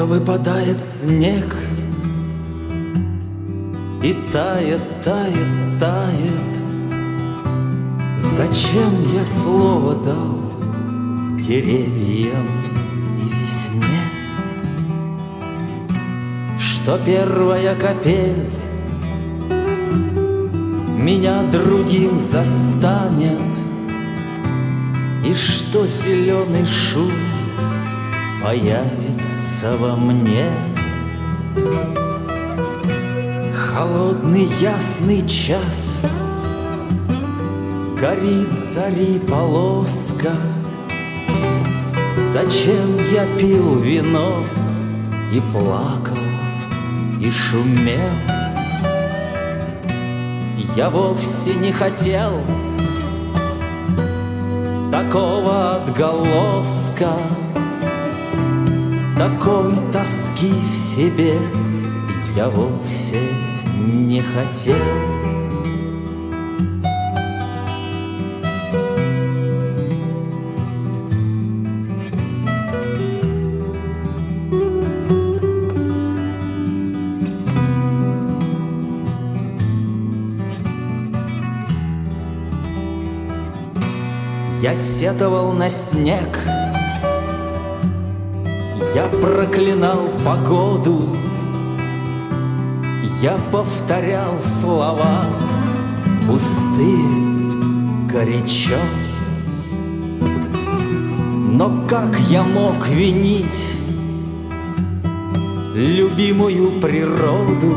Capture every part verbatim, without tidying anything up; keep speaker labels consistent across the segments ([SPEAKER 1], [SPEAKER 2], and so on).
[SPEAKER 1] выпадает снег и тает, тает, тает. Зачем я слово дал деревьям и весне, что первая капель меня другим застанет, и что зеленый шум появится во мне. Холодный ясный час, горит зари полоска. Зачем я пил вино и плакал, и шумел? Я вовсе не хотел такого отголоска, такой тоски в себе я вовсе не хотел. Я сетовал на снег, я проклинал погоду, я повторял слова пустые, горячо. Но как я мог винить любимую природу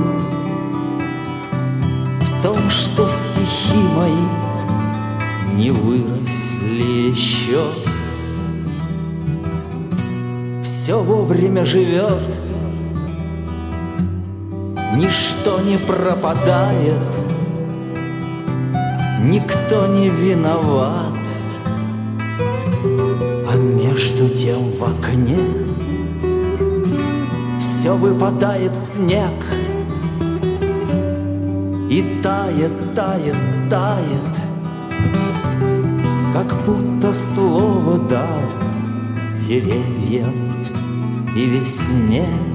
[SPEAKER 1] в том, что стихи мои не выросли еще? Все вовремя живет, ничто не пропадает, никто не виноват. А между тем в окне все выпадает снег и тает, тает, тает, как будто слово дал деревьям и весне.